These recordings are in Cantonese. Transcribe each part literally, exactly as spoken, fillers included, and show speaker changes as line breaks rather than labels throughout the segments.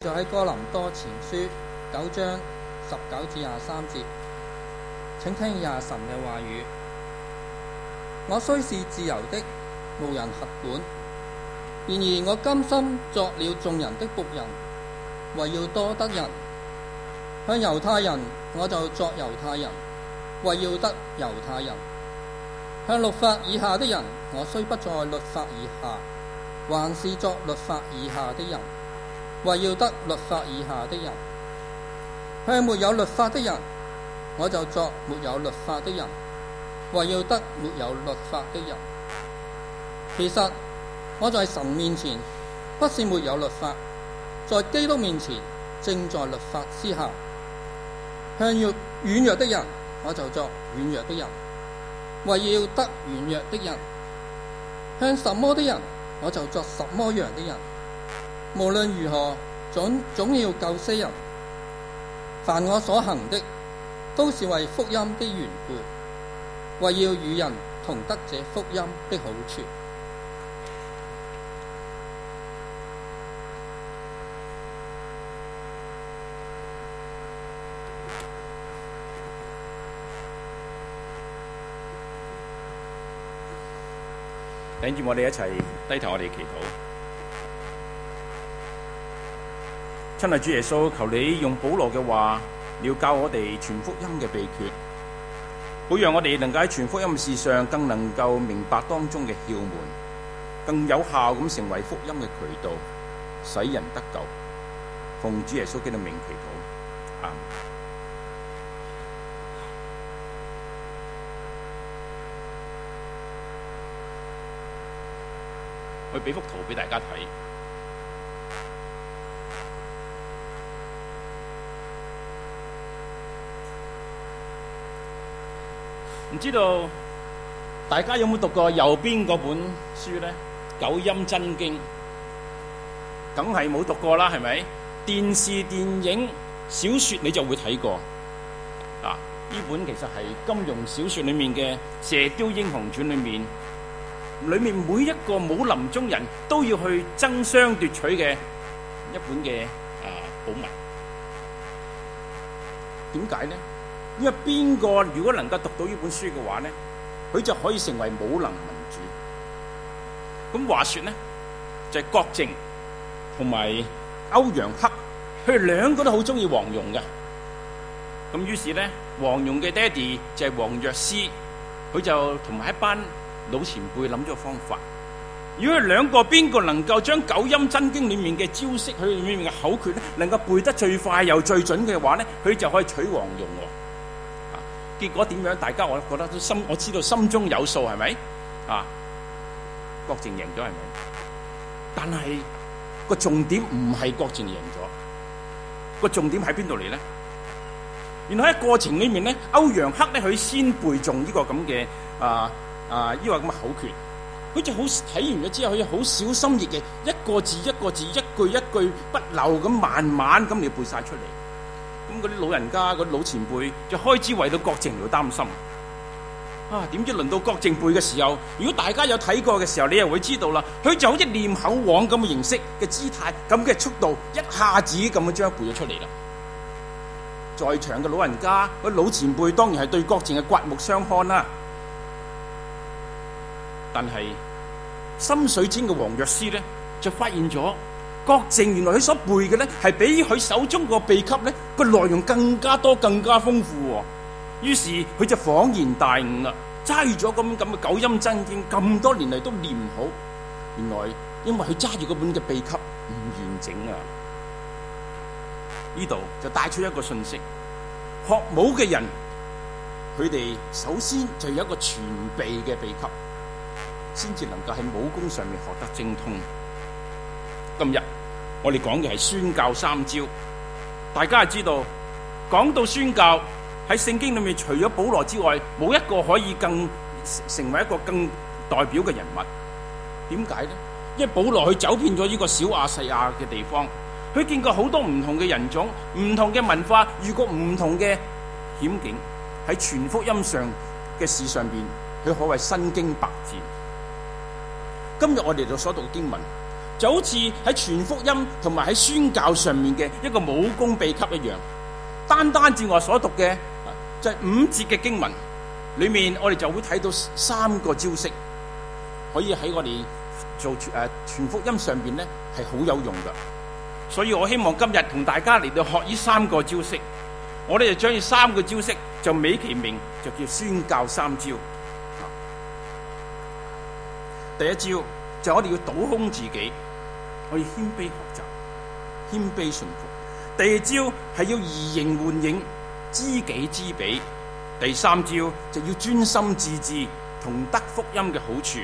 在喺哥林多前書九章十九至廿三節，請聽以下神嘅話語。我雖是自由的，無人轄管，然而我甘心作了眾人的僕人，為要多得人。向猶太人我就作猶太人，為要得猶太人。向律法以下的人，我雖不在律法以下，還是作律法以下的人，為要得律法以下的人。向沒有律法的人，我就作沒有律法的人，為要得沒有律法的人。其實我在神面前不是沒有律法，在基督面前正在律法之下。向軟弱的人，我就作軟弱的人，為要得軟弱的人。向什麼的人，我就作什麼樣的人。無論如何，總總要救些人。凡我所行的，都是為福音的緣故，為要與人同得這福音的好處。
等住我哋一齊低頭，我哋祈禱。親愛主耶穌，求你用保羅嘅話，要教我哋傳福音嘅秘訣，好讓我哋能夠喺傳福音嘅事上更能夠明白當中嘅竅門，更有效咁成為福音嘅渠道，使人得救。奉主耶穌基督名祈禱，阿們。我俾幅圖俾大家睇，唔知道大家有冇讀過右邊嗰本書呢？《九陰真經》，梗係冇讀過啦，係咪？電視、電影、小說你就會睇過。啊，呢本其實係金庸小說裏面嘅《射雕英雄傳》裏面。裏面每一個武林中人都要去爭相奪取嘅一本嘅啊寶物。點解呢？因為邊個如果能夠讀到呢本書嘅話呢，佢就可以成為武林盟主。咁話說呢，就係郭靖同埋歐陽克，佢哋兩個都好中意黃蓉嘅。咁於是呢，黃蓉嘅爹哋就係黃藥師，佢就同埋一班老前輩諗咗個方法，如果佢兩個邊個能夠將《九陰真經》裏面嘅招式，佢裏面嘅口訣咧，能夠背得最快又最準嘅話咧，佢就可以取黃蓉喎。啊，結果點樣？大家我覺得都心，我知道心中有數，係咪？啊，郭靖贏咗係咪？但係個重點唔係郭靖贏咗，個重點喺邊度嚟咧？原來喺過程裏面咧，歐陽克咧佢先背誦呢個咁嘅啊。啊！呢個咁嘅口訣，佢就好睇完咗之後，佢就好小心翼翼，一個字一個字，一句一句不漏咁，慢慢咁嚟背晒出嚟。咁嗰啲老人家、嗰啲老前輩就開始為到郭靖而擔心。啊！點知輪到郭靖背嘅時候，如果大家有睇過嘅時候，你又會知道啦。佢就好似念口簧咁嘅形式嘅姿態，咁嘅速度，一下子咁樣將背咗出嚟啦。在場嘅老人家、嗰啲老前輩當然係對郭靖嘅刮目相看啦。但係心水清嘅黃藥師咧，就發現咗郭靖原來佢所背嘅咧，係比佢手中個秘笈咧個內容更加多、更加豐富喎。於是佢就恍然大悟啦，揸住咗咁咁嘅《九陰真經》咁多年嚟都念唔好，原來因為佢揸住嗰本嘅秘笈唔完整啊！呢度就帶出一個信息：學武嘅人，佢哋首先就有一個全備嘅秘笈，先至能夠喺武功上面學得精通。今日我哋講嘅係宣教三招，大家係知道，講到宣教喺聖經裏面，除咗保羅之外，冇一個可以更成為一個更代表嘅人物。點解呢？因為保羅佢走遍咗呢個小亞細亞嘅地方，佢見過好多唔同嘅人種、唔同嘅文化，遇過唔同嘅險境，喺傳福音上嘅事上邊，佢可謂身經百戰。今日我哋就所讀嘅經文， 就好似喺傳福音同埋喺宣教上面嘅一個武功秘笈一樣。單單至我所讀嘅就係五節嘅經文裏面，我哋就會睇到三個招式，可以喺我哋做誒傳福音上邊咧係好有用噶。所以我希望今日同大家嚟到學呢三個招式，我哋就將呢三個招式就美其名就叫宣教三招。第一招就我哋要倒空自己，我要謙卑學習，謙卑順服。第二招係要移形換影，知己知彼。第三招就要專心致志，同得福音嘅好處。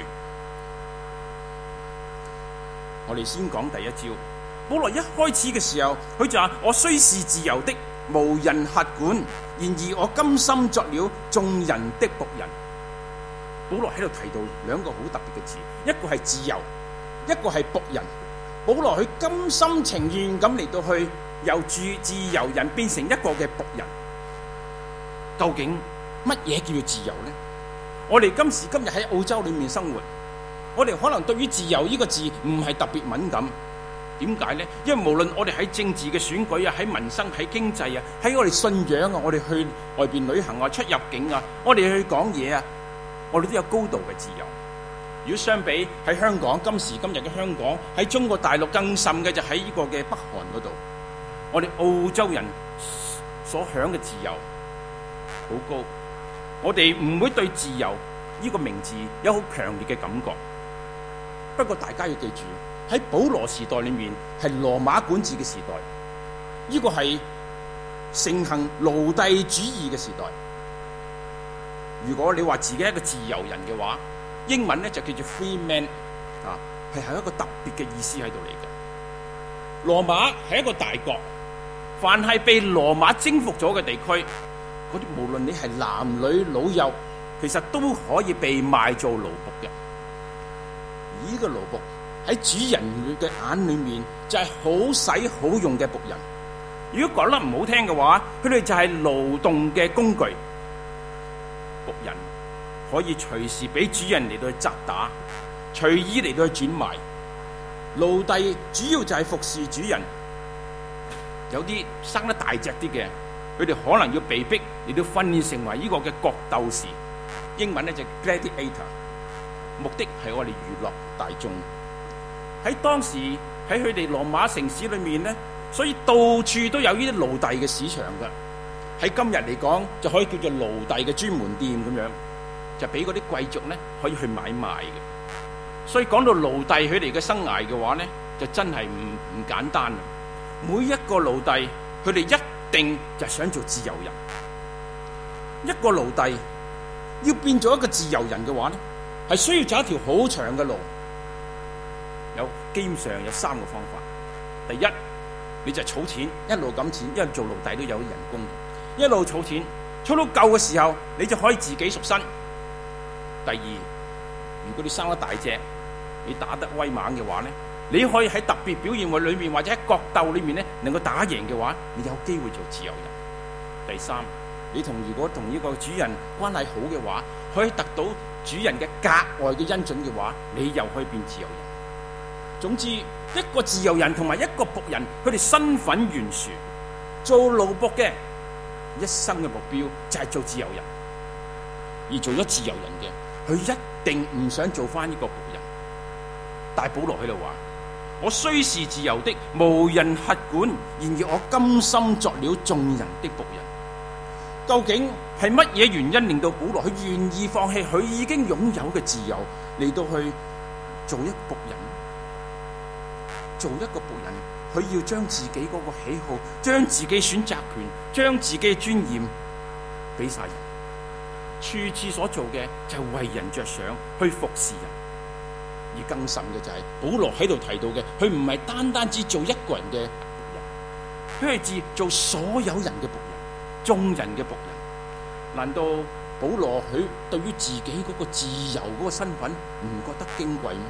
我哋先講第一招。保羅一開始嘅時候，佢就話：我雖是自由的，無人轄管，然而我甘心作了眾人的僕人。保羅喺度提到兩個好特別嘅字，一個係自由，一個係僕人。保羅佢甘心情願咁嚟到去由住自由人變成一個嘅僕人。究竟乜嘢叫做自由呢？我哋今時今日喺澳洲裏面生活，我哋可能對於自由呢個字唔係特別敏感。點解呢？因為無論我哋喺政治嘅選舉啊，喺民生、喺經濟啊，喺我哋信仰啊，我哋去外邊旅行啊、出入境啊，我哋去講嘢啊，我哋都有高度嘅自由。如果相比喺香港，今時今日嘅香港，喺中國大陸更甚嘅就喺呢個嘅北韓嗰度，我哋澳洲人所享嘅自由好高，我哋唔會對自由呢個名字有好強烈嘅感覺。不過大家要記住，喺保羅時代裏面係羅馬管治嘅時代，呢個係盛行奴隸主義嘅時代。如果你話自己係一個自由人嘅話，英文咧就叫做 free man 啊，係係一個特別嘅意思喺度嚟嘅。羅馬係一個大國，凡係被羅馬征服咗嘅地區，嗰啲無論你係男女老幼，其實都可以被賣做奴僕嘅。而呢個奴僕喺主人嘅眼裏面就係好使好用嘅僕人。如果講得唔好聽嘅話，佢哋就係勞動嘅工具。僕人可以隨時俾主人嚟到去責打，隨意嚟到去轉賣。奴隸主要就係服侍主人。有啲生得大隻啲嘅，佢哋可能要被逼嚟到訓練成為呢個嘅角鬥士。英文咧就 gladiator， 目的係我哋娛樂大眾。喺當時喺佢哋羅馬城市裏面咧，所以到處都有呢啲奴隸嘅市場噶。喺今日嚟講，就可以叫做奴隸嘅專門店咁樣，就俾嗰啲貴族咧可以去買賣嘅。所以講到奴隸佢哋嘅生涯嘅話咧，就真係唔唔簡單啦。每一個奴隸，佢哋一定就想做自由人。一個奴隸要變做一個自由人嘅話咧，係需要走一條好長嘅路。有基本上有三個方法。第一，你就儲錢，一路咁錢，因為做奴隸都有人工，一路儲錢，儲到夠嘅時候，你就可以自己贖身。第二，如果你生得大隻，你打得威猛嘅話咧，你可以喺特別表現會裏面或者喺角鬥裏面咧，能夠打贏嘅話，你有機會做自由人。第三，你同如果同呢個主人關係好嘅話，可以得到主人嘅格外嘅恩准嘅話，你又可以變自由人。總之，一個自由人同埋一個僕人，佢哋身份懸殊。做奴僕嘅一生嘅目標就係做自由人，而做咗自由人嘅，佢一定唔想做翻呢個僕人。但保羅喺度話：我雖是自由的，無人轄管，然而我甘心作了眾人的僕人。究竟係乜嘢原因令到保羅佢願意放棄佢已經擁有嘅自由嚟到去做一僕人？做一個僕人，佢要將自己嗰個喜好，將自己選擇權，將自己嘅尊嚴俾晒人。處處所做嘅就係為人着想，去服侍人。而更甚嘅就係保羅喺度提到嘅，佢唔係單單只做一個人嘅僕人，佢係指做所有人嘅僕人，眾人嘅僕人。難道保羅佢對於自己嗰個自由嗰個身份唔覺得矜貴咩？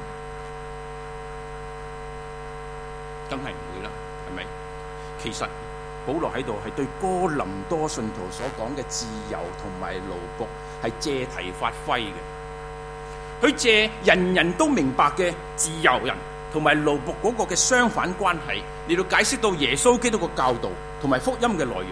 梗係唔會啦，係咪？其實保羅喺度係對哥林多信徒所講嘅自由同埋奴僕係借題發揮嘅。佢借人人都明白嘅自由人同埋奴僕嗰個嘅相反關係，嚟到解釋到耶穌基督嘅教導同埋福音嘅內容。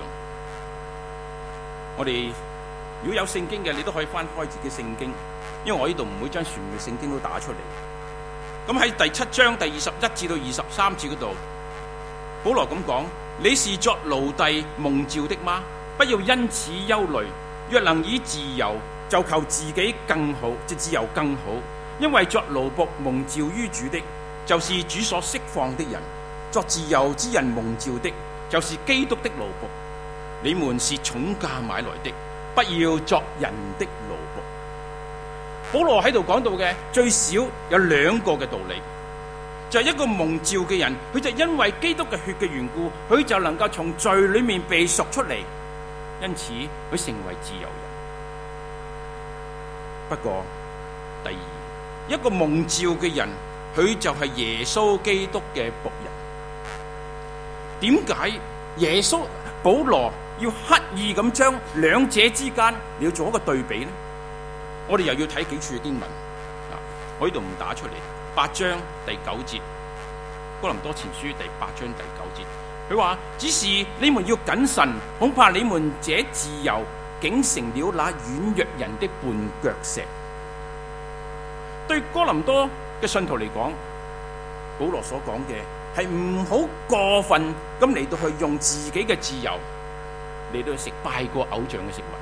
我哋如果有聖經嘅，你都可以翻開自己聖經，因為我呢度唔會將全嘅聖經都打出嚟。咁喺第七章第二十一至到二十三節嗰度，保羅咁講：你是作奴隸蒙召的嗎？不要因此憂慮。若能以自由，就求自己更好，即自由更好。因為作奴僕蒙召於主的，就是主所釋放的人；作自由之人蒙召的，就是基督的奴僕。你們是重價買來的，不要作人的奴僕。保羅喺度講到嘅最少有兩個嘅道理，就係、是、一個蒙召嘅人，佢就因為基督嘅血嘅緣故，佢就能夠從罪裏面被贖出嚟，因此佢成為自由人。不過第二，一個蒙召嘅人，佢就係耶穌基督嘅僕人。點解耶穌保羅要刻意咁將兩者之間你要做一個對比呢？我哋又要睇幾處嘅經文啊！我呢度唔打出嚟。八章第九節，哥林多前書第八章第九節，佢話：只是你們要謹慎，恐怕你們這自由竟成了那軟弱人的絆腳石。對哥林多嘅信徒嚟講，保羅所講嘅係唔好過分咁嚟到去用自己嘅自由嚟到去食拜過偶像嘅食物，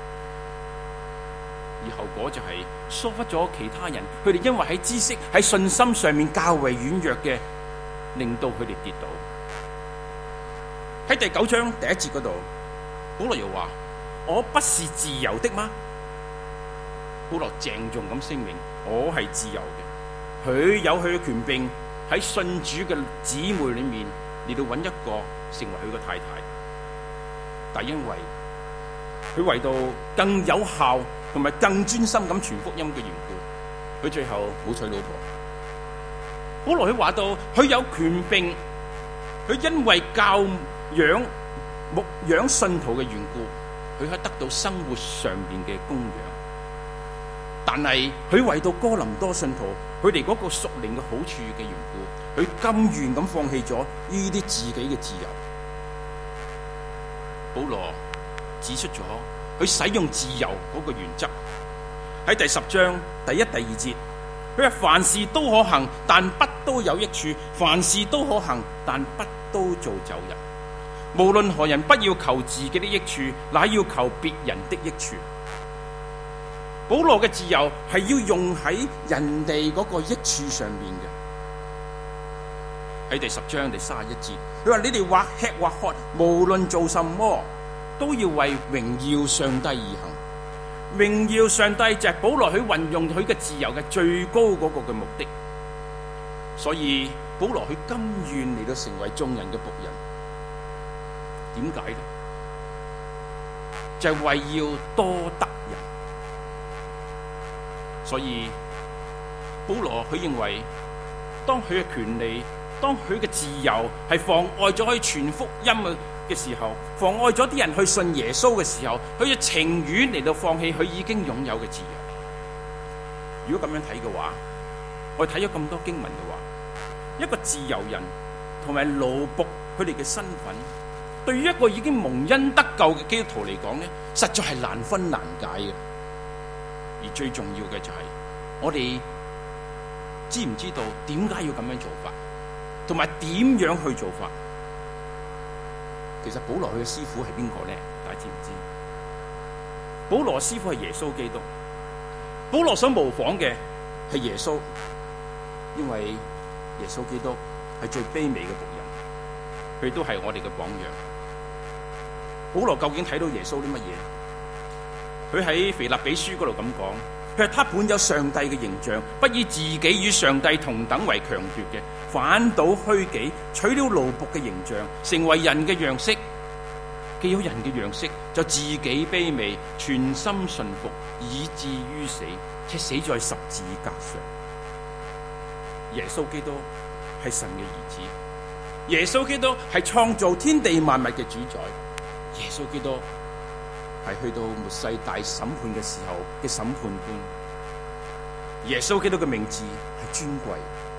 而後果就係疏忽咗其他人，佢哋因為喺知識喺信心上面較為軟弱嘅，令到佢哋跌倒。喺第九章第一節嗰度，保羅又話：我不是自由的嗎？保羅鄭重咁聲明：我係自由嘅，佢有佢嘅權柄喺信主嘅姊妹裏面嚟到揾一個成為佢嘅太太，但因為佢為到更有效同埋更專心咁傳福音嘅緣故，佢最後冇娶老婆。保羅佢話到，佢有權柄，佢因為教養牧養信徒嘅緣故，佢可以得到生活上面嘅供養。但係佢為到哥林多信徒，佢哋嗰個屬靈嘅好處嘅緣故，佢甘願咁放棄咗呢啲自己嘅自由。保羅指出咗佢使用自由嗰個原則，喺第十章第一、第二節，佢話：凡事都可行，但不都有益處；凡事都可行，但不都造就人。無論何人，不要求自己的益處，乃要求別人的益處。保羅嘅自由係要用喺人哋嗰個益處上面嘅。喺第十章第三十一節，佢話：你哋或吃或喝，無論做什麼，都要為榮耀上帝而行。榮耀上帝就係保羅佢運用佢嘅自由嘅最高嗰個嘅目的。所以保羅佢甘願嚟到成為眾人嘅僕人。點解呢？就係、是、為要多得人。所以保羅佢認為，當佢嘅權利，當佢嘅自由係妨礙咗可以傳福音嘅時候，妨礙咗啲人去信耶穌嘅時候，佢就情願嚟到放棄佢已經擁有嘅自由。如果咁樣睇嘅話，我哋睇咗咁多經文嘅話，一個自由人同埋奴僕佢哋嘅身份，對於一個已經蒙恩得救嘅基督徒嚟講呢，實在係難分難解嘅。而最重要嘅就係、是、我哋知唔知道點解要咁樣做法，同埋點樣去做法？其實保羅佢嘅師傅係邊個呢？大家知唔知？保羅師傅係耶穌基督。保羅所模仿嘅係耶穌，因為耶穌基督係最卑微嘅僕人，佢都係我哋嘅榜樣。保羅究竟睇到耶穌啲乜嘢？佢喺腓立比書嗰度咁講，佢話他本有上帝嘅形象，不以自己與上帝同等為強奪嘅，反倒虛己，取了奴僕嘅形象，成為人嘅樣式。既有人嘅樣式，就自己卑微，全心順服，以至於死，且死在十字架上。耶穌基督係神嘅兒子，耶穌基督係創造天地萬物嘅主宰，耶穌基督係去到末世大審判嘅時候嘅審判官。耶穌基督嘅名字係尊貴，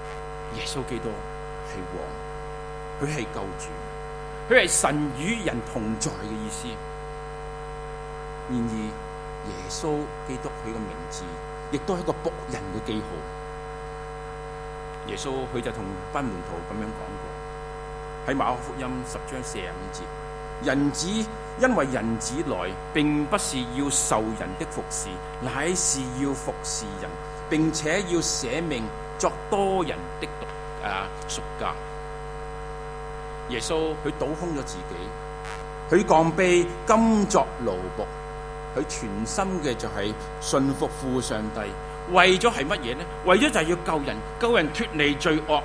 耶穌基督係王，佢係救主，佢係神與人同在嘅意思。然而耶穌基督佢嘅名字亦都係一個僕人嘅記號。耶穌佢就同班門徒咁樣講過，喺馬可福音十章四十五節，人子因為人子來，並不是要受人的服侍，乃是要服侍人，並且要捨命作多人的獨啊贖價。耶穌佢倒空咗自己，佢降卑甘作奴僕，佢全心嘅就係信服父上帝，為咗係乜嘢呢？為咗就係要救人，救人脫離罪惡，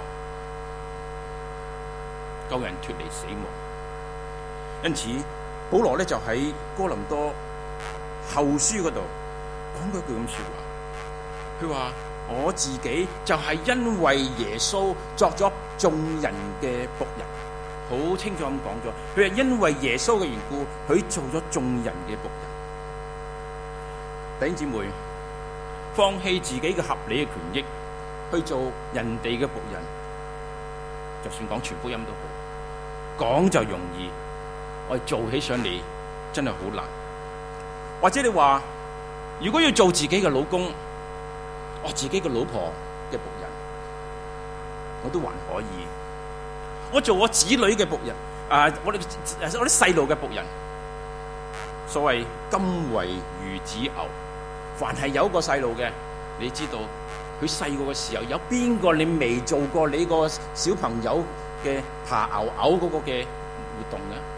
救人脫離死亡。因此保羅咧就喺哥林多後書嗰度講過一句咁說話，佢話我自己就係因為耶穌作咗眾人嘅僕人，好清楚咁講咗，佢係因為耶穌嘅緣故，佢做咗眾人嘅僕人。弟兄姊妹，放棄自己嘅合理嘅權益去做人哋嘅僕人，就算講傳福音都好，講就容易，我哋做起上嚟真係好難。或者你話，如果要做自己嘅老公，我自己嘅老婆嘅僕人，我都還可以。我做我子女嘅僕人，啊，我哋我啲細路嘅僕人，所謂金為孺子牛。凡係有一個細路嘅，你知道佢細個嘅時候，有邊個你未做過你個小朋友嘅爬牛牛嗰個嘅活動嘅？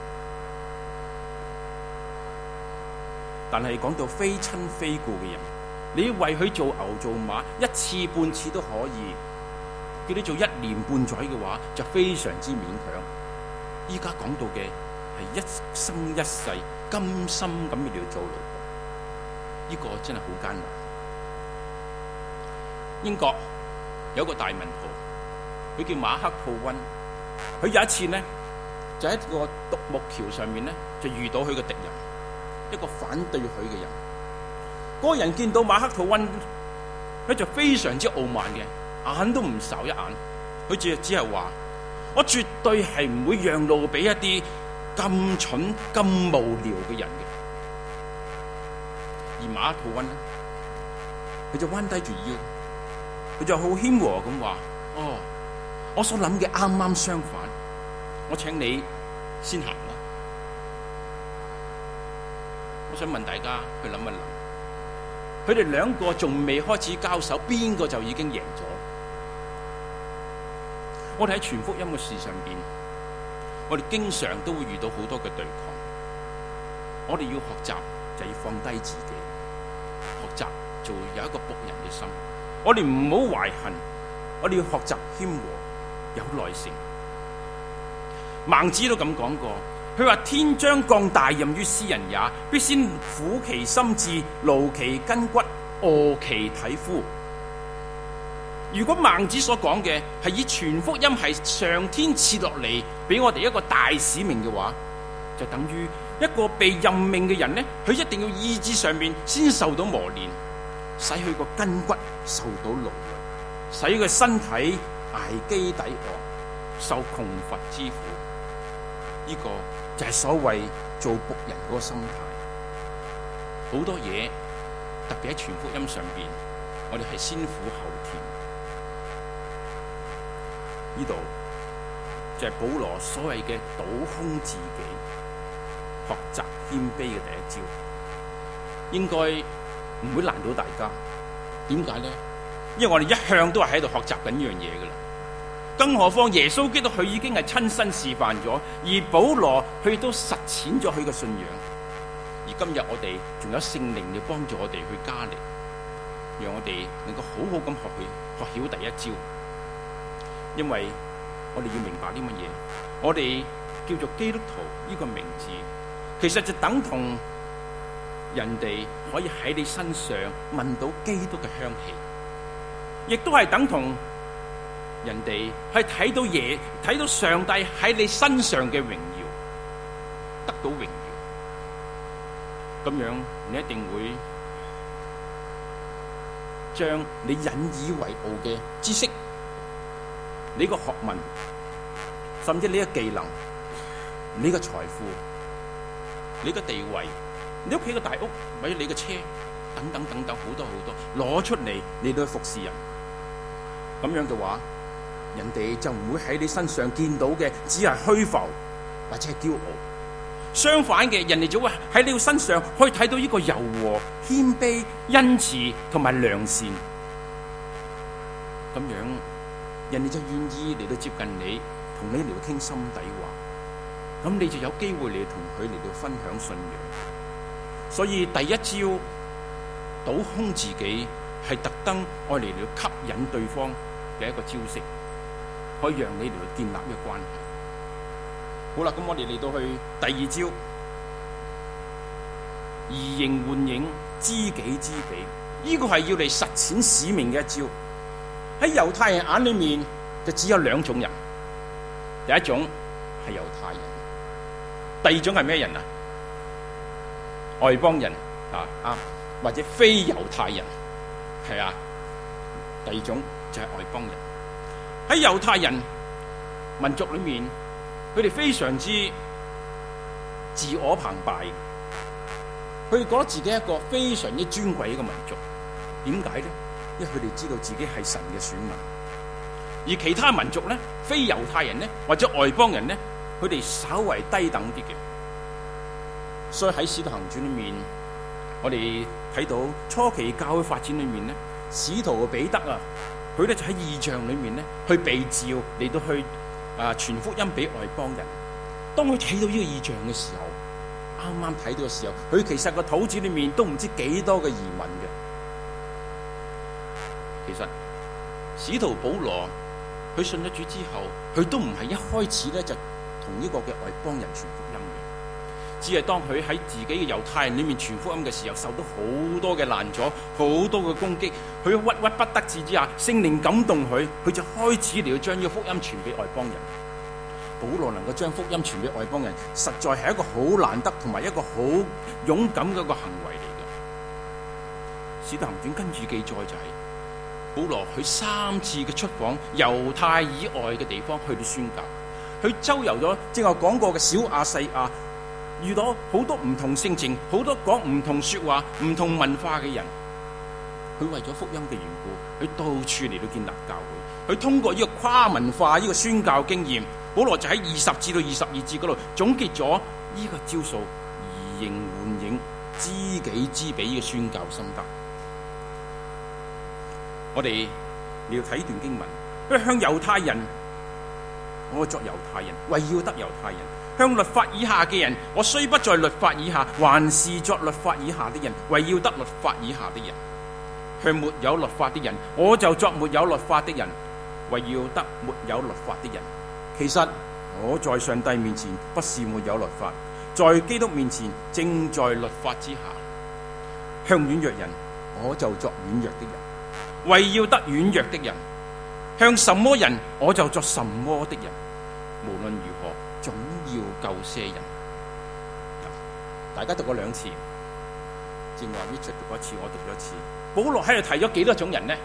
但係講到非親非故嘅人，你為佢做牛做馬一次半次都可以，叫你做一年半載嘅話，就非常之勉強。依家講到嘅係一生一世甘心咁要做奴僕。呢、這個真係好艱難。英國有一個大文豪，佢叫馬克吐溫。佢有一次呢，就喺個獨木橋上面呢，就遇到佢嘅敵人，一個反對佢嘅人。嗰、那個人見到馬克吐溫，佢就非常之傲慢嘅，眼都唔睄一眼。佢只只係話：我絕對係唔會讓路俾一啲咁蠢、咁無聊嘅人嘅。而馬克吐溫呢，佢就彎低住腰，佢就好謙和咁話：哦，我所諗嘅啱啱相反，我請你先行啦。我想問大家去諗一諗，佢哋兩個仲未開始交手，邊個就已經贏咗？我哋喺傳福音嘅事上邊，我哋經常都會遇到好多嘅對抗，我哋要學習就要放低自己。學習做有一個僕人嘅心，我哋唔好懷恨，我哋要學習謙和，有耐性。孟子都咁講過，佢話天將降大任於斯人也，必先苦其心志，勞其筋骨，餓其體膚。如果孟子所講嘅係以傳福音係上天賜落嚟俾我哋一個大使命嘅話，就等於一個被任命嘅人呢，佢一定要意志上面先受到磨練，使佢個筋骨受到勞累，使佢身體挨飢抵餓，受窮乏之苦。呢、這個就係所謂做僕人嗰個心態。好多嘢，特別喺傳福音上邊，我哋係先苦後甜。呢度就係保羅所謂嘅倒空自己，學習謙卑嘅第一招，應該唔會難到大家。點解呢？因為我哋一向都係喺度學習緊呢樣嘢噶啦。更何況耶穌基督佢已經係親身示範咗，而保羅佢都實踐咗佢嘅信仰。而今日我哋仲有聖靈要幫助我哋去加力，讓我哋能夠好好咁學去學曉第一招。因為我哋要明白啲乜嘢？我哋叫做基督徒呢個名字，其實就等同人哋可以喺你身上聞到基督嘅香氣，亦都係等同人哋係睇到嘢，睇到上帝喺你身上嘅榮耀，得到榮耀。咁樣你一定會將你引以為傲嘅知識， 你個學問，甚至你嘅技能、你嘅財富、你嘅地位、你屋企嘅大屋，或者你嘅車等等等等好多好多，攞出嚟你都去服侍人。咁樣嘅話，人哋就唔會喺你身上見到嘅只係虛浮或者係驕傲。相反嘅，人哋就會喺你嘅身上可以睇到呢個柔和、謙卑、恩慈同埋良善。咁樣，人哋就願意嚟到接近你，同你嚟到傾心底話。咁你就有機會嚟同佢嚟到分享信仰。所以第一招倒空自己，係特登愛嚟到吸引對方嘅一個招式，可以讓你嚟到建立呢個關係。好啦，咁我哋嚟到去第二招，移形換影，知己知彼。呢、這個係要嚟實踐使命嘅一招。喺猶太人眼裏面，就只有兩種人。第一種係猶太人，第二種係咩人啊？外邦人啊啊，或者非猶太人，係啊。第二種就係外邦人。喺猶太人民族裏面，佢哋非常之自我澎湃，佢哋覺得自己係一個非常之尊貴嘅一個民族。點解呢？因為佢哋知道自己係神嘅選民。而其他民族呢，非猶太人呢，或者外邦人呢，佢哋稍為低等啲嘅。所以喺《使徒行傳》裏面，我哋睇到初期教會發展裏面呢，使徒彼得啊，佢咧就喺異象裏面呢，去被召嚟到去啊傳福音俾外邦人。當佢睇到呢個異象嘅時候，啱啱睇到嘅時候，佢其實個肚子裏面都唔知幾多嘅疑問嘅。其實使徒保羅佢信咗主之後，佢都唔係一開始咧就同呢個嘅外邦人傳福音嘅，只係當佢喺自己嘅猶太人裏面傳福音嘅時候，受到好多嘅攔阻，好多嘅攻擊，佢鬱鬱不得志之下，聖靈感動佢，佢就開始嚟到將呢個福音傳俾外邦人。保羅能夠將福音傳俾外邦人，實在係一個好難得同埋一個好勇敢嘅一個行為嚟嘅。使徒行傳跟住記載就係、是。保羅佢三次嘅出訪猶太以外嘅地方去到宣教，佢周遊咗正話講過嘅小亞細亞，遇到好多唔同性情、好多講唔同說話、唔同文化嘅人。佢為咗福音嘅緣故，佢到處嚟到建立教會。佢通過呢個跨文化呢個宣教經驗，保羅就喺二十至到二十二節嗰度總結咗呢個招數，移形換影、知己知彼嘅宣教心得。我哋你要睇段經文，因為向猶太人，我作猶太人，為要得猶太人；向律法以下嘅人，我雖不在律法以下，還是作律法以下的人，為要得律法以下的人；向沒有律法的人，我就作沒有律法的人，為要得沒有律法的人。其實我在上帝面前不是沒有律法，在基督面前正在律法之下。向軟弱人，我就作軟弱的人，為要得軟弱的人；向什麼人，我就作什麼的人。無論如何，總要救些人。大家讀過兩次，正話 Richard 讀過一次，我讀咗一次。保羅喺度提咗幾多種人呢？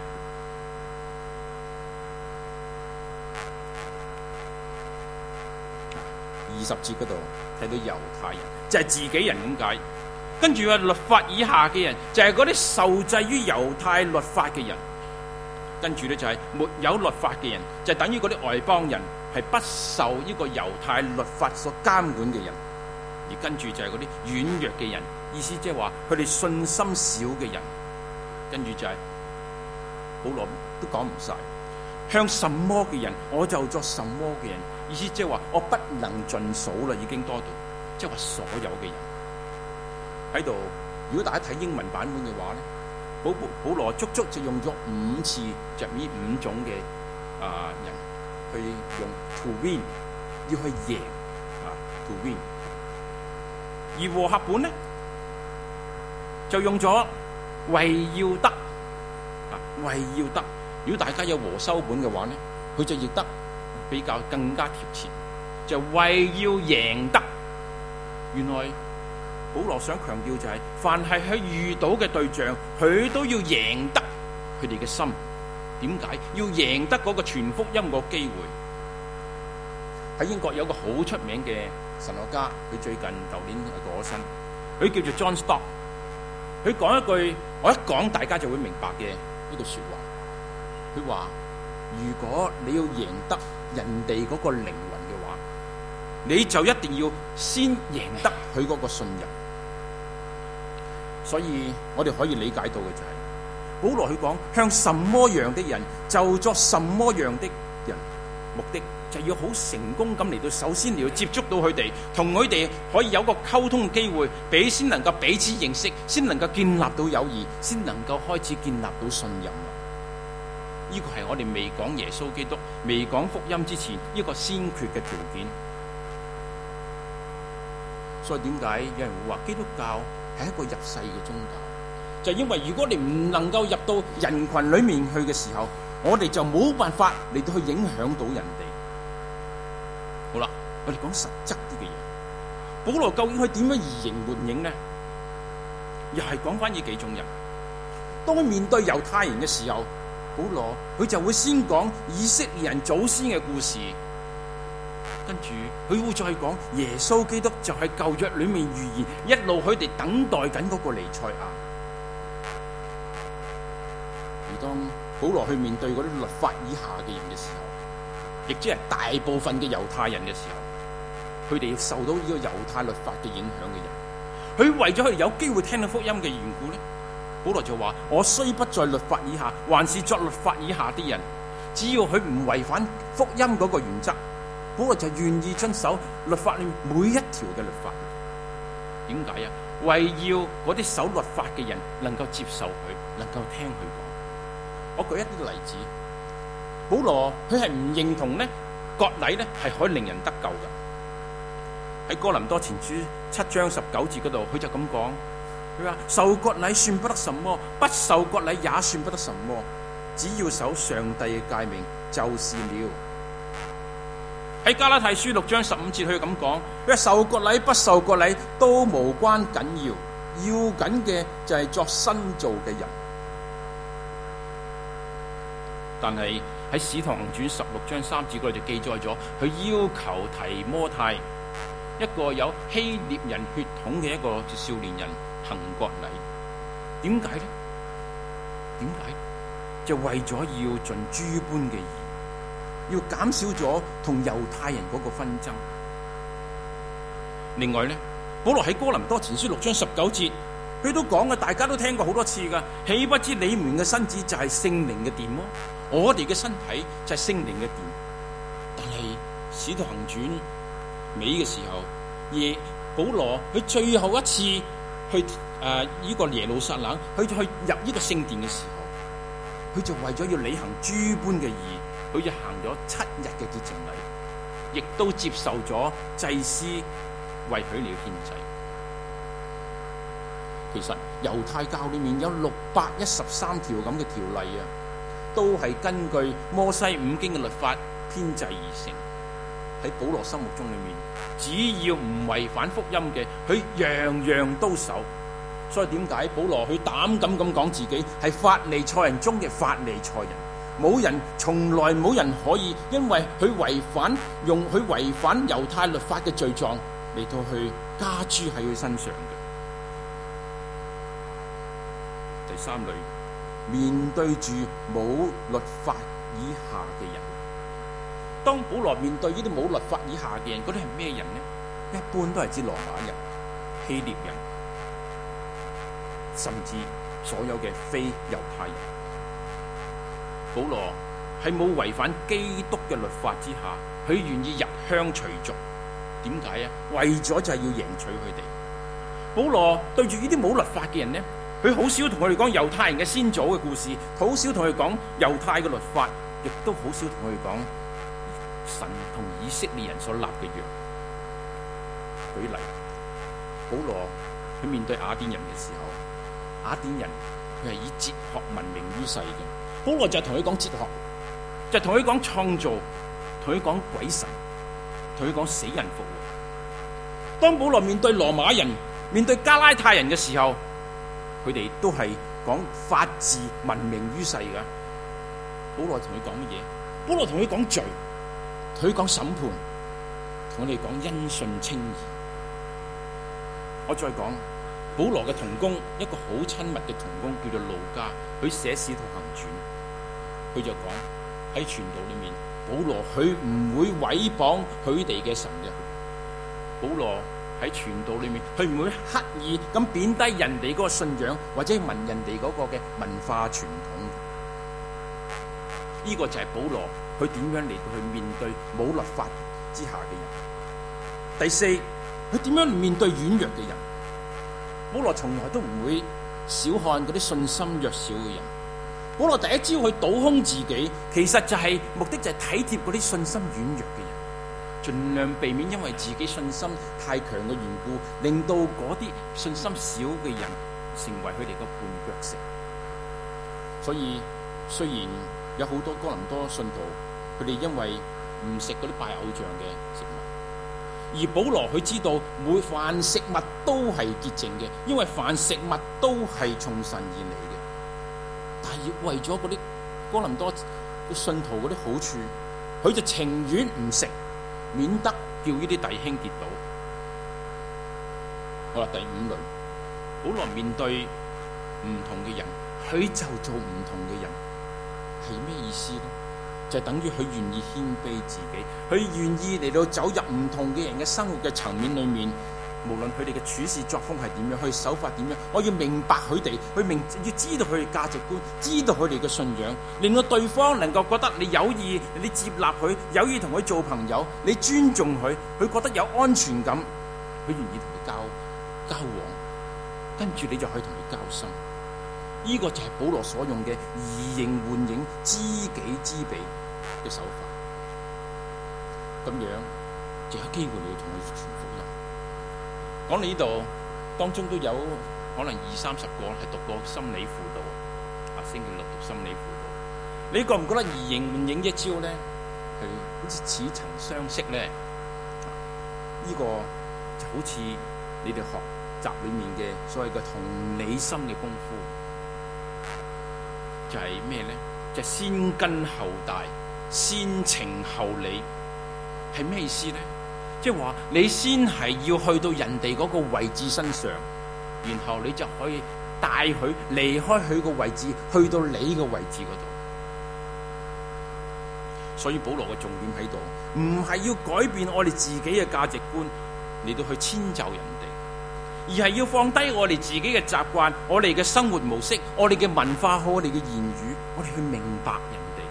二十節嗰度睇到猶太人，就係、是、自己人咁解。跟住啊，律法以下嘅人就係嗰啲受制於猶太律法嘅人。跟住咧就係沒有律法嘅人，就係、等於嗰啲外邦人，係不受呢個猶太律法所監管嘅人。而跟住就係嗰啲軟弱嘅人，意思即係話佢哋信心少嘅人。跟住就係、是、保羅都講唔晒，向什麼嘅人我就作什麼嘅人，意思即係話我不能盡數啦，已經多到即係話所有嘅人喺度。如果大家睇英文版本嘅話咧，保保羅足足就用咗五次着呢五種嘅啊、呃、人去用 to win， 要去贏啊 to win。而和合本咧就用咗為要得啊，為要得。如果大家有和修本嘅話咧，佢就譯得比較更加貼切，就為要贏得。原來保羅想強調就係、是，凡係佢遇到嘅對象，佢都要贏得佢哋嘅心。 點解要贏得嗰個傳福音個機會？喺英國有個好出名嘅神學家，佢最近舊年過咗身，佢叫做 John Stott。佢講一句，我一講大家就會明白嘅一句說話。佢話：如果你要贏得人哋嗰個靈魂嘅話，你就一定要先贏得佢嗰個信任。所以我哋可以理解到嘅就係、是，保羅佢講向什麼樣的人就作什麼樣的人，目的就要好成功咁嚟到，首先你要接觸到佢哋，同佢哋可以有個溝通嘅機會，俾先能夠彼此認識，先能夠建立到友誼，先能夠開始建立到信任。呢個係我哋未講耶穌基督、未講福音之前一個先決嘅條件。所以點解有人會話基督教係一個入世嘅宗教？就係因為如果你唔能夠入到人群裏面去嘅時候，我哋就冇辦法嚟到去影響到人哋。好啦，我哋講實質啲嘅嘢。保羅究竟佢點樣移形換影呢？又係講翻呢幾種人。當佢面對猶太人嘅時候，保羅佢就會先講以色列人祖先嘅故事，跟住佢會再講耶穌基督就係舊約裏面預言，一路佢哋等待緊嗰個彌賽亞。而當保羅去面對嗰啲律法以下嘅人嘅時候，亦即係大部分嘅猶太人嘅時候，佢哋受到呢個猶太律法嘅影響嘅人，佢為咗佢哋有機會聽到福音嘅緣故咧，保羅就話：我雖不在律法以下，還是作律法以下啲人，只要佢唔違反福音嗰個原則，保羅就願意遵守律法裏每一條嘅律法。點解啊？為要嗰啲守律法嘅人能夠接受佢，能夠聽佢講。我舉一啲例子，保羅佢係唔認同咧割禮咧係可以令人得救嘅。喺哥林多前書七章十九節嗰度，佢就咁講。佢話受割禮算不得什麼，不受割禮也算不得什麼，只要守上帝嘅誡命就是了。喺加拉太書六章十五節佢咁講，佢話受割禮不受割禮都無關緊要，要緊嘅就係作新造嘅人。但係喺使徒行傳十六章三節嗰度就記載咗，佢要求提摩太，一個有希臘人血統嘅一個少年人行割禮。點解呢？點解？就為咗要盡諸般嘅義，要減少咗同猶太人嗰個紛爭。另外呢，保羅喺哥林多前書六章十九節，佢都講嘅，大家都聽過好多次噶。豈不知你們嘅身子就係聖靈嘅殿麼？我哋嘅身體就係聖靈嘅殿。但係使徒行傳尾嘅時候，耶保羅佢最後一次去誒呢、呃這個耶路撒冷，佢去入呢個聖殿嘅時候，佢就為咗要履行諸般嘅義，佢就行咗七日嘅潔淨禮，亦都接受咗祭司為佢了獻祭。其實猶太教裏面有六百一十三條咁嘅條例啊，都係根據摩西五經嘅律法編製而成。喺保羅心目中裏面，只要唔違反福音嘅，佢樣樣都守。所以點解保羅佢膽敢咁講自己係法利賽人中嘅法利賽人？冇人，從來冇人可以因為佢違反用佢違反猶太律法嘅罪狀嚟到去加諸喺佢身上嘅。第三類，面對住冇律法以下嘅人。當保羅面對呢啲冇律法以下嘅人，嗰啲係咩人呢？一般都係指羅馬人、希臘人，甚至所有嘅非猶太人。保羅係冇違反基督嘅律法之下，佢願意入鄉隨俗。點解啊？為咗就係要贏取佢哋。保羅對住呢啲冇律法嘅人呢，佢好少同佢哋講猶太人嘅先祖嘅故事，好少同佢講猶太嘅律法，亦都好少同佢講神同以色列人所立嘅約。舉例，保羅佢面對雅典人嘅時候，雅典人佢係以哲學聞名於世嘅。保羅就係同佢講哲學，就係同佢講創造，同佢講鬼神，同佢講死人復活。當保羅面對羅馬人、面對加拉太人嘅時候，佢哋都係講法治聞名於世嘅。 保羅同佢講乜嘢？保羅同佢講罪，同佢講審判，同我哋講因信稱義。我再講保羅嘅同工，一個好親密嘅同工叫做路加，佢寫《使徒行傳》，佢就講喺傳道裏面，保羅佢唔會毀謗佢哋嘅神嘅。保羅喺傳道裏面，佢唔會刻意咁貶低人哋嗰個信仰，或者問人哋嗰個嘅文化傳統。呢、這個就係保羅佢點樣嚟到去面對冇律法之下嘅人。第四，佢點樣面對軟弱嘅人？保羅從來都唔會小看嗰啲信心弱小嘅人。保羅第一招去倒空自己，其實就係、是、目的就係體貼嗰啲信心軟弱嘅人，盡量避免因為自己信心太強嘅緣故，令到嗰啲信心少嘅人成為佢哋個絆腳石。所以雖然有好多哥林多信徒，佢哋因為唔食嗰啲拜偶像嘅食物，而保羅佢知道每凡食物都係潔淨嘅，因為凡食物都係從神而嚟嘅。但係為咗嗰啲哥林多嘅信徒嗰啲好處，佢就情願唔食，免得叫呢啲弟兄跌倒。好啦，第五類，保羅面對唔同嘅人，佢就做唔同嘅人，係咩意思呢？就係等於佢願意謙卑自己，佢願意嚟到走入唔同嘅人嘅生活嘅層面裏面，無論佢哋嘅處事作風係點樣，佢手法點樣，我要明白佢哋，去明要知道佢哋價值觀，知道佢哋嘅信仰，令到對方能夠覺得你有意，你接納佢，有意同佢做朋友，你尊重佢，佢覺得有安全感，佢願意同佢交交往，跟住你就可以同佢交心。呢、這個就係保羅所用嘅移形換影、知己知彼嘅手法，咁樣就有機會你要同佢傳福音。講到呢度，當中都有可能二三十個係讀過心理輔導，啊，星期六讀心理輔導。你覺唔覺得移形換影一招咧，係好似似曾相識咧？呢、這個就好似你哋學習裏面嘅所謂嘅同理心嘅功夫。就係咩咧？就係先跟後帶，先情後理，係咩意思咧？即係話你先係要去到人哋嗰個位置身上，然後你就可以帶佢離開佢個位置，去到你個位置嗰度。所以保羅嘅重點喺度，唔係要改變我哋自己嘅價值觀嚟到去遷就人哋，而係要放低我哋自己嘅習慣，我哋嘅生活模式，我哋嘅文化，我哋嘅言語，我哋去明白人哋。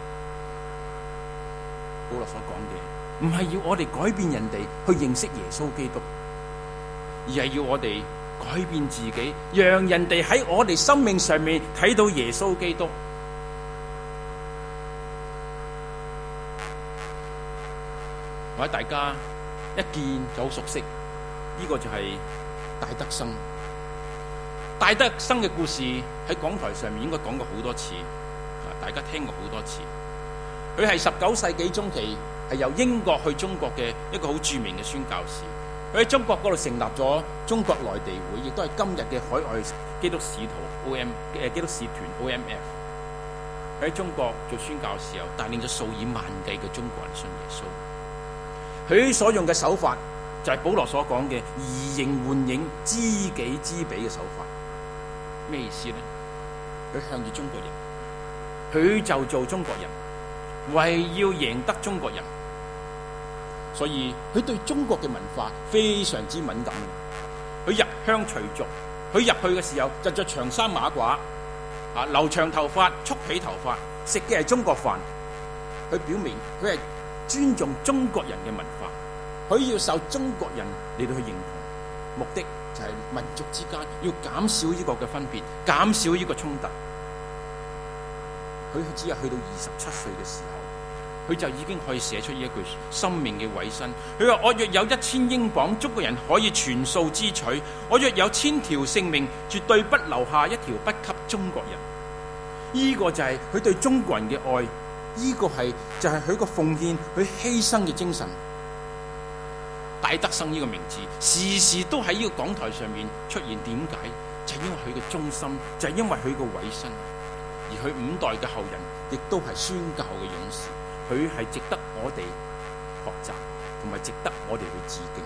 保羅所講嘅唔係要我哋改變人哋去認識耶穌基督，而係要我哋改變自己，讓人哋喺我哋生命上面睇到耶穌基督。或者大家一見就好熟悉，呢個就係戴德生。戴德生嘅故事喺講台上面應該講過好多次，大家聽過好多次。佢係十九世紀中期係由英國去中國嘅一個好著名嘅宣教士。佢喺中國嗰度成立咗中國內地會，亦都係今日嘅海外基督使徒 O M 誒基督使團 O M F。佢喺中國做宣教時候，帶領咗數以萬計嘅中國人信耶穌。佢所用嘅手法就係保羅所講嘅移形換影、知己知彼嘅手法。咩意思呢？佢向住中國人，佢就做中國人，為要贏得中國人，所以佢對中國嘅文化非常之敏感。佢入鄉隨俗，佢入去嘅時候就着長衫馬褂，啊，留長頭髮，束起頭髮，食嘅係中國飯。佢表明佢係尊重中國人嘅文化，佢要受中國人嚟到去認同，目的就係民族之間要減少呢個嘅分別，減少呢個衝突。佢只係去到二十七歲嘅時候，佢就已經可以寫出呢一句生命嘅委身。佢話：我若有一千英鎊，中國人可以全數支取；我若有千條性命，絕對不留下一條不給中國人。呢、這個就係佢對中國人嘅愛。呢個係就係佢個奉獻、佢犧牲嘅精神。戴德生呢個名字時時都喺呢個講台上面出現，點解？就係因為佢嘅忠心，就係因為佢個委身。 而佢五代嘅後人亦都係宣教嘅勇士，佢係值得我哋學習，同埋值得我哋去致敬。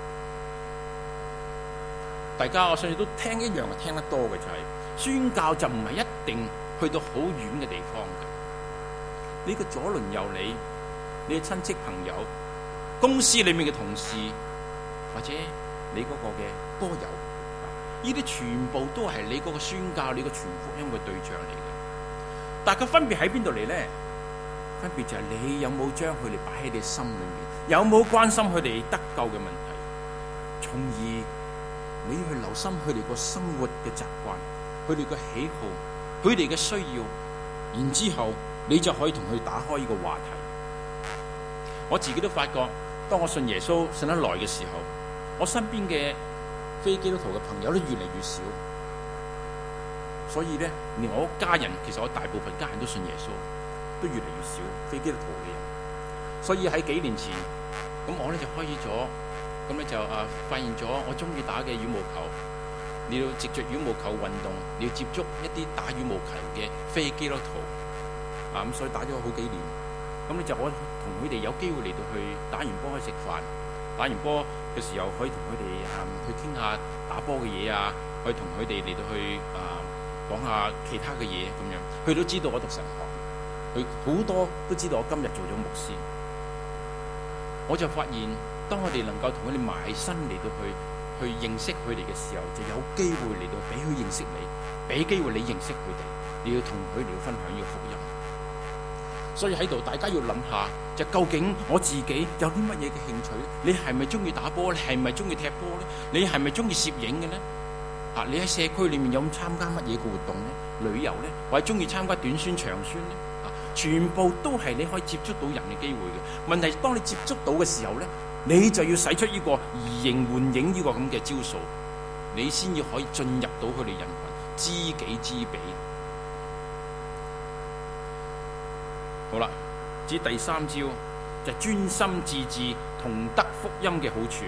大家我相信都聽一樣係聽得多嘅，就係、是、宣教就唔係一定去到好遠嘅地方嘅。呢、這個左鄰右里，你嘅親戚朋友，公司裏面嘅同事，或者你嗰個嘅波友，呢啲全部都係你嗰個宣教、你個傳福音嘅對象嚟嘅。但係佢分別喺邊度嚟咧？分別就係你有冇將佢哋擺喺你心裏面，有冇關心佢哋得救嘅問題，從而你要去留心佢哋個生活嘅習慣、佢哋嘅喜好、佢哋嘅需要，然之後你就可以同佢打開呢個話題。我自己都發覺，當我信耶穌信得耐嘅時候，我身邊嘅非基督徒嘅朋友都越嚟越少，所以咧，連我家人，其實我大部分家人都信耶穌，都越嚟越少非基督徒嘅人。所以喺幾年前，咁我咧就開始咗，咁咧就啊發現咗我中意打嘅羽毛球，你要藉着羽毛球運動，你要接觸一啲打羽毛球嘅非基督徒，啊咁所以打咗好幾年。咁你就我同佢哋有機會嚟到去打完波去食飯，打完波嘅時候可以同佢哋啊去傾下打波嘅嘢啊，可以同佢哋嚟到去啊講下其他嘅嘢咁樣。佢都知道我讀神學，佢好多都知道我今日做咗牧師。我就發現，當我哋能夠同佢哋埋身嚟到去去認識佢哋嘅時候，就有機會嚟到俾佢認識你，俾機會你認識佢哋，你要同佢哋分享呢個福音。所以喺度，大家要諗下，就究竟我自己有啲乜嘢嘅興趣咧？你係咪中意打波咧？係咪中意踢波咧？你係咪中意攝影嘅咧？啊，你喺社區裏面有冇參加乜嘢嘅活動咧？旅遊咧，或者中意參加短宣、長宣咧？啊，全部都係你可以接觸到人嘅機會嘅。問題當你接觸到嘅時候咧，你就要使出呢個移形換影呢個咁嘅招數，你先至可以進入到佢哋人群，知己知彼。好啦，至第三招就係專心致志同得福音嘅好處。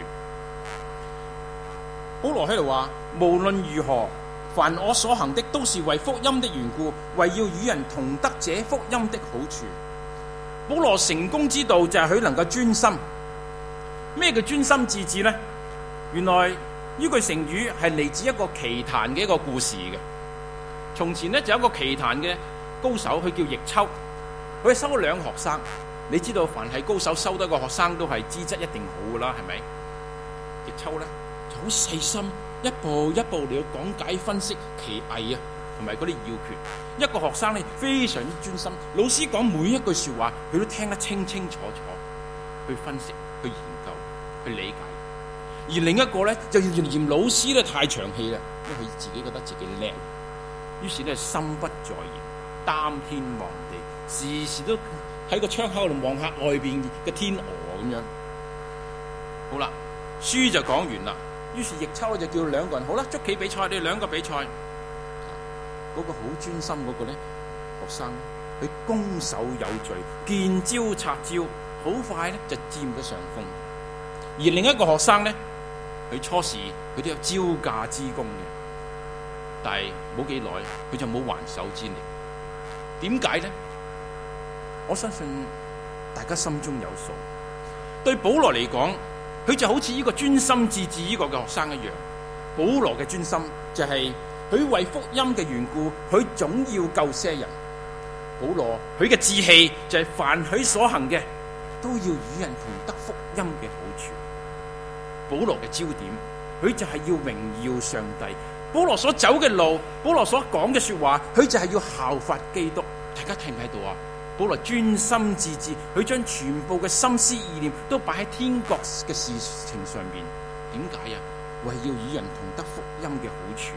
保羅喺度話，無論如何，凡我所行的都是為福音的緣故，為要與人同得這福音的好處。保羅成功之道就係佢能夠專心。咩叫專心致志呢？原來呢句成語係嚟自一個棋壇嘅一個故事嘅。從前呢，就有一個棋壇嘅高手，佢叫易秋。佢收咗兩個學生，你知道凡係高手收得個學生都係資質一定好噶啦，係咪？易秋咧就好細心，一步一步嚟到講解分析棋藝啊，同埋嗰啲要訣。一個學生咧非常之專心，老師講每一句說話，佢都聽得清清楚楚，去分析、去研究、去理解。而另一個咧就嫌老師咧太長氣啦，因為佢自己覺得自己叻，於是咧心不在焉，擔天望地。時時都喺個窗口度望下外邊嘅天鵝咁樣。好啦，書就講完啦。於是易秋就叫兩個人，好啦，捉棋比賽，你哋兩個比賽。嗰、那個好專心嗰個咧，學生佢攻守有序，見招拆招，好快咧就佔咗上風。而另一個學生咧，佢初時佢都有招架之功嘅，但係冇幾耐佢就冇還手之力。點解咧？我相信大家心中有數。對保羅嚟講，佢就好似呢個專心致志呢個嘅學生一樣。保羅嘅專心就係佢為福音嘅緣故，佢總要救些人。保羅佢嘅志氣就係凡佢所行嘅，都要與人同得福音嘅好處。保羅嘅焦點，佢就係要榮耀上帝。保羅所走嘅路，保羅所講嘅說話，佢就係要效法基督。大家睇唔睇到啊？保羅專心致志，佢將全部嘅心思意念都擺喺天國嘅事情上面。點解啊？為要與人同得福音嘅好處。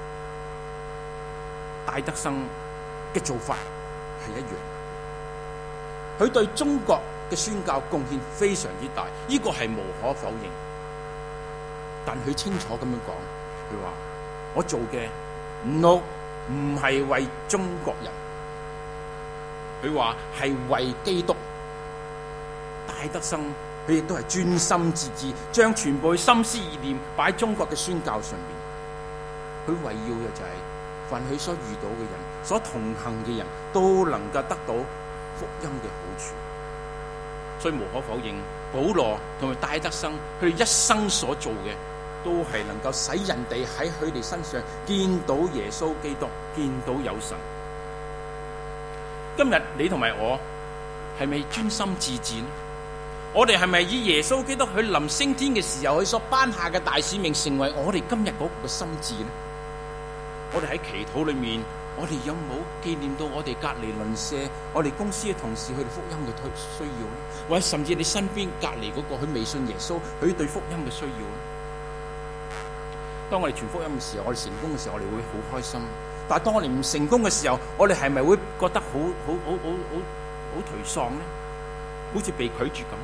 戴德生嘅做法係一樣，佢對中國嘅宣教貢獻非常之大，呢個係無可否認。但佢清楚咁樣講，佢話我做嘅唔唔係為中國人。佢話係為基督。戴德生佢亦都係專心致志，將全部嘅心思意念擺喺中國嘅宣教上面。佢圍繞嘅就係凡佢所遇到嘅人，所同行嘅人都能夠得到福音嘅好處。所以無可否認，保羅同埋戴德生佢哋一生所做嘅，都係能夠使人哋喺佢哋身上見到耶穌基督，見到有神。今日你同埋我係咪專心致志呢？我哋係咪以耶穌基督佢臨升天嘅時候佢所頒下嘅大使命，成為我哋今日嗰個心志呢？我哋喺祈禱裏面，我哋有冇紀念到我哋隔離鄰舍、我哋公司嘅同事佢哋福音嘅需要呢？或者甚至你身邊隔離嗰個佢未信耶穌，佢對福音嘅需要呢？當我哋傳福音嘅時候，我哋成功嘅時候，我哋會好開心。但係當我哋唔成功嘅時候，我哋係咪會覺得好好好好好好頹喪呢？好似被拒絕咁。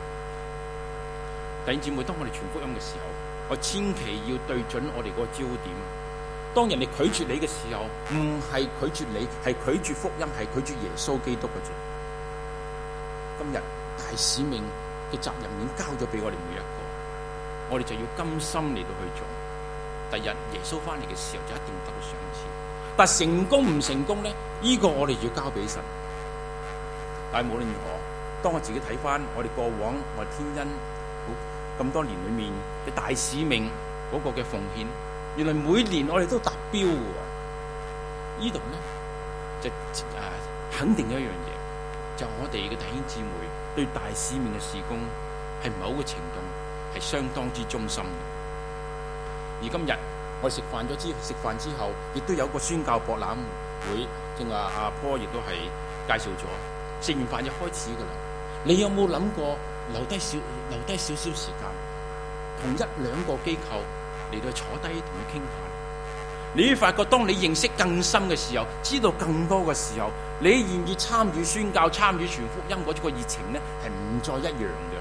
弟兄姊妹，當我哋傳福音嘅時候，我千祈要對準我哋嗰個焦點。當人哋拒絕你嘅時候，唔係拒絕你，係拒絕福音，係拒絕耶穌基督嘅啫。今日大使命嘅責任已經交咗俾我哋每一個，我哋就要甘心嚟到去做。第日耶穌翻嚟嘅時候，就一定得到賞賜。但成功唔成功呢？呢個我哋要交俾神。但係無論如何，當我自己睇翻我哋過往我哋天恩咁多年裏面嘅大使命嗰個嘅奉獻，原來每年我哋都達標嘅。呢度呢就誒、啊、肯定一樣嘢，就我哋嘅弟兄姊妹對大使命嘅事工係某個程度係相當之忠心嘅。而今日我哋食飯咗之食飯之後，亦都有個宣教博覽會，正話阿坡亦都係介紹咗。食完飯就開始噶啦。你有冇諗過留低少留低少少時間，同一兩個機構嚟到坐低同佢傾下？你會發覺，當你認識更深嘅時候，知道更多嘅時候，你願意參與宣教、參與傳福音嗰個熱情呢，係唔再一樣嘅。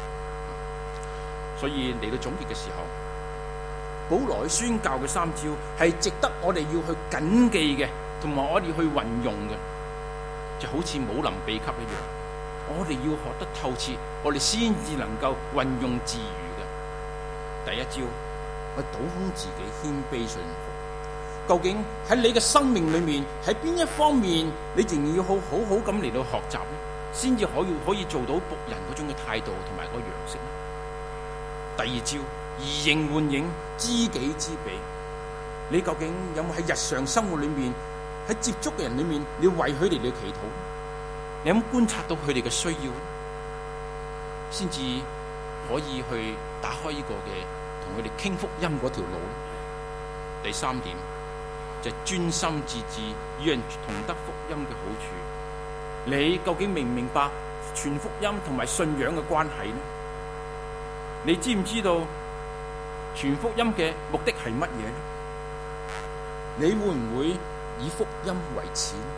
所以嚟到總結嘅時候，保羅宣教嘅三招係值得我哋要去謹記嘅，同埋我哋去運用嘅，就好似武林秘笈一樣。我哋要學得透徹，我哋先至能夠運用自如嘅。第一招，我倒空自己，謙卑順服。究竟喺你嘅生命裏面，喺邊一方面，你仍然要好好好咁嚟到學習呢，先至可以可以做到僕人嗰種嘅態度同埋個樣式呢？第二招，移形換影，知己知彼。你究竟有冇喺日常生活裏面，喺接觸嘅人裏面，你要為佢哋嚟祈禱？你有冇觀察到佢哋嘅需要，先至可以去打開呢個嘅同佢哋傾福音嗰條路呢？第三點就係專心致志，與人同得福音嘅好處。你究竟明唔明白傳福音同埋信仰嘅關係呢？你知唔知道傳福音嘅目的係乜嘢呢？你會唔會以福音為恥呢？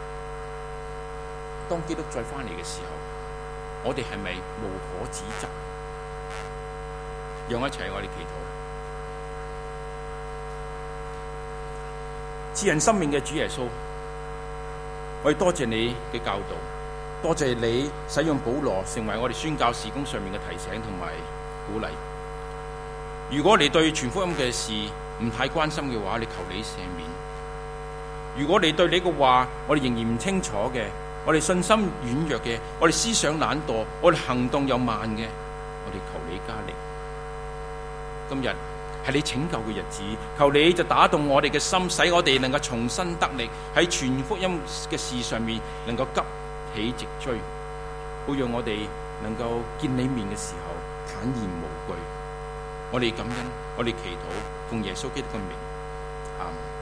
當基督再翻嚟嘅時候，我哋係咪無可指責？讓我一齊我哋祈禱。賜人生命嘅主耶穌，我哋多謝你嘅教導，多謝你使用保羅成為我哋宣教事工上面嘅提醒同埋鼓勵。如果你對傳福音嘅事唔太關心嘅話，你求你赦免。如果你對你嘅話我哋仍然唔清楚嘅，我哋信心軟弱嘅，我哋思想懶惰，我哋行動又慢嘅，我哋求你加力。今日係你拯救嘅日子，求你就打動我哋嘅心，使我哋能夠重新得力，喺傳福音嘅事上面能夠急起直追，好讓我哋能夠見你面嘅時候坦然無懼。我哋感恩，我哋祈禱，奉耶穌基督嘅名，阿們。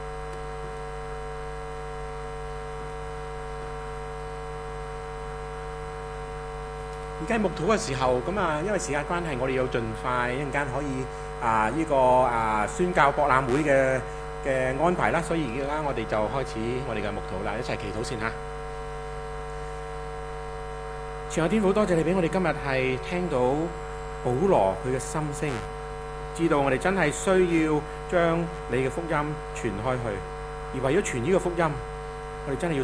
而家牧禱嘅時候，咁啊，因為時間關係，我哋要盡快一陣間可以啊呢、這個啊宣教博覽會嘅嘅安排啦，所以而家我哋就開始我哋嘅牧禱啦，一齊祈禱先嚇。全有天父，多謝你俾我哋今日係聽到保羅佢嘅心聲，知道我哋真係需要將你嘅福音傳開去，而為咗傳呢個福音，我哋真係要